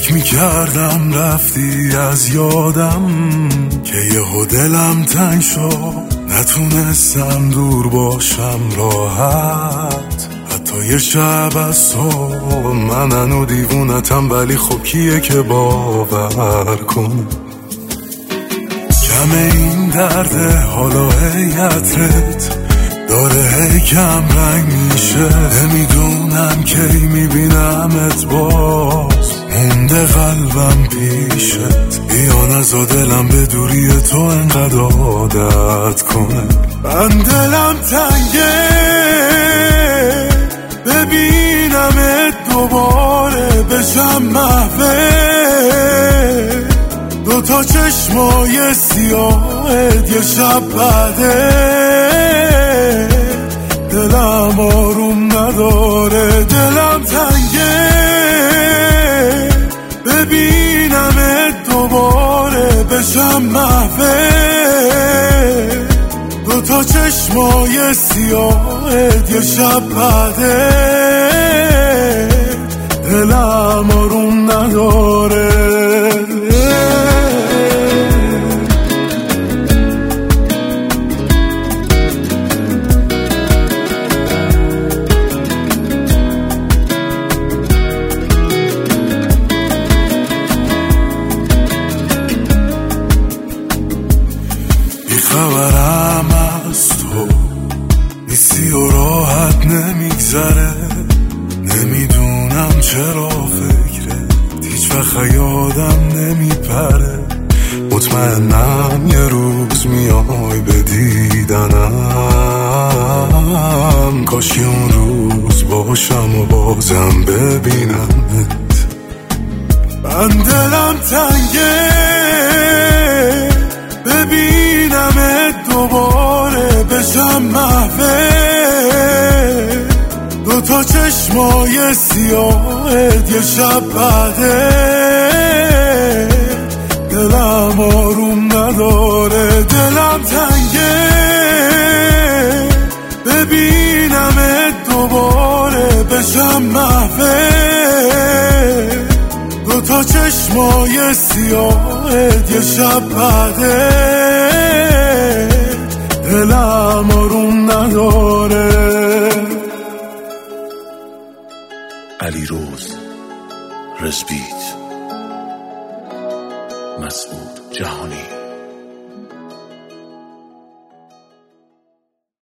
فکر میکردم رفتی از یادم که یهو دلم تنگ شد، نتونستم دور باشم راحت حتی یه شب از تو. من هنو دیوونتم ولی خب کیه که باور کنه کم این درده حالا هیتت داره هی کم رنگ میشه. نمیدونم کی میبینمت باز، مونده قلبم پیشت. بیا نزا دلم به دوری تو انقدر عادت کنه. من دلم تنگه ببینمت دوباره بشم محوه. دوتا چشمای سیاهت یه شب بعده دلم آروم نداره. دلم تنگه ببینمت دوباره بشم محوه. دوتا چشمای سیاهت یه شب بعده دلم آروم نداره. خبرم از تو نیستی و راحت نمیگذره. نمیدونم چرا فکرت هیچ وقت یادم نمیپره. مطمئنم یه روز میای به دیدنم، کاشی اون روز باشم و بازم ببینمت. من دلم تنگه ببینمت دوباره بشم محوه. دوتا چشمای سیاهت یه شب بعده دلم آروم نداره. دلم تنگه ببینمت دوباره بشم محوه. دوتا چشمای سیاهت یه شب بعده دلم آروم نداره. علیروز رزبیت مسعود جهانی.